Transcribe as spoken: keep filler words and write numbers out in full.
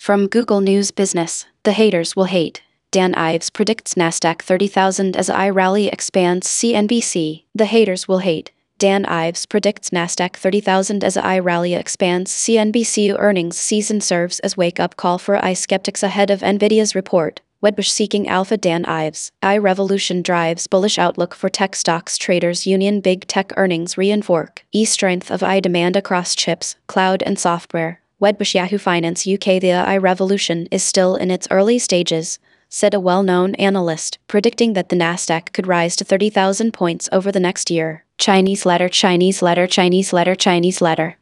From Google News Business, the haters will hate. Dan Ives predicts Nasdaq thirty thousand as I rally expands. C N B C. The haters will hate. Dan Ives predicts Nasdaq thirty thousand as I rally expands. C N B C earnings season serves as wake-up call for I skeptics ahead of Nvidia's report. Wedbush seeking alpha. Dan Ives. I revolution drives bullish outlook for tech stocks. Traders Union big tech earnings reinforce E strength of I demand across chips, cloud and software. Wedbush Yahoo Finance U K. The A I revolution is still in its early stages, said a well-known analyst, predicting that the Nasdaq could rise to thirty thousand points over the next year. Chinese letter, Chinese letter, Chinese letter, Chinese letter.